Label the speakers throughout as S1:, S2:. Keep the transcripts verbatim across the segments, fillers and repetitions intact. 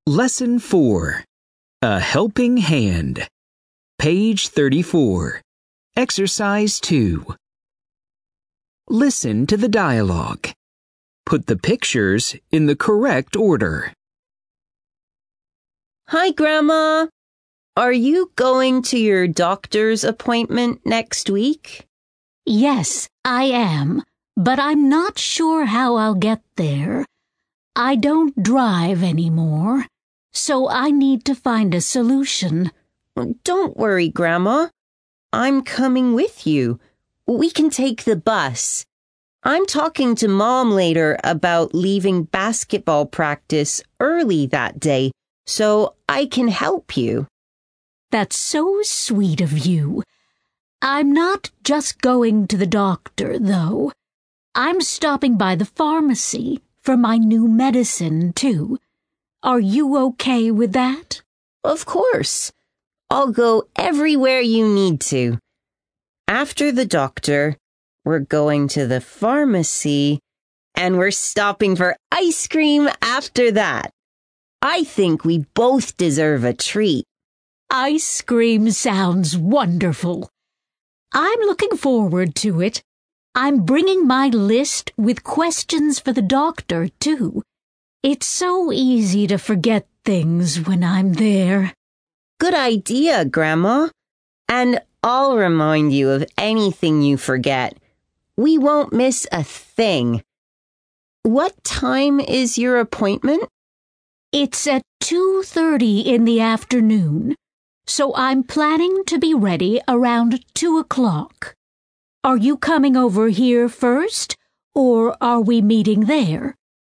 S1: Lesson four. A Helping Hand. Page thirty-four. Exercise two. Listen to the dialogue. Put the pictures in the correct order.
S2: Hi, Grandma. Are you going to your doctor's appointment next week?
S3: Yes, I am, but I'm not sure how I'll get there. I don't drive anymore, so I need to find a solution.
S2: Don't worry, Grandma. I'm coming with you. We can take the bus. I'm talking to Mom later about leaving basketball practice early that day, so I can help you.
S3: That's so sweet of you. I'm not just going to the doctor, though. I'm stopping by the pharmacy for my new medicine, too. Are you okay with that?
S2: Of course. I'll go everywhere you need to. After the doctor, we're going to the pharmacy, and we're stopping for ice cream after that. I think we both deserve a treat.
S3: Ice cream sounds wonderful. I'm looking forward to it. I'm bringing my list with questions for the doctor, too. It's so easy to forget things when I'm there.
S2: Good idea, Grandma. And I'll remind you of anything you forget. We won't miss a thing. What time is your appointment?
S3: It's at two thirty in the afternoon, so I'm planning to be ready around two o'clock. Are you coming over here first, or are we meeting there?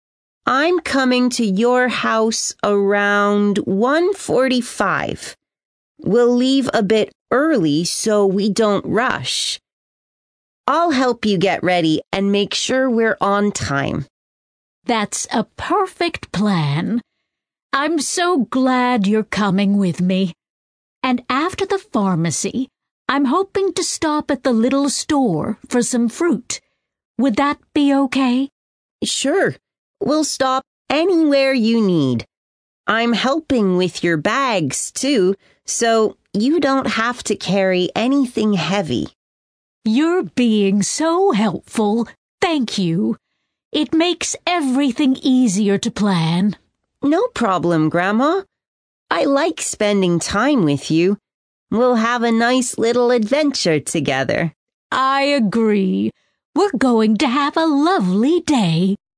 S2: I'm coming to your house around one forty-five. We'll leave a bit early so we don't rush. I'll help you get ready and make sure we're on time.
S3: That's a perfect plan. I'm so glad you're coming with me. And after the pharmacy, I'm hoping to stop at the little store for some fruit. Would that be okay?
S2: Sure. We'll stop anywhere you need. I'm helping with your bags, too, so you don't have to carry anything heavy.
S3: You're being so helpful. Thank you. It makes everything easier to plan.
S2: No problem, Grandma. I like spending time with you. We'll have a nice little adventure together.
S3: I agree. We're going to have a lovely day.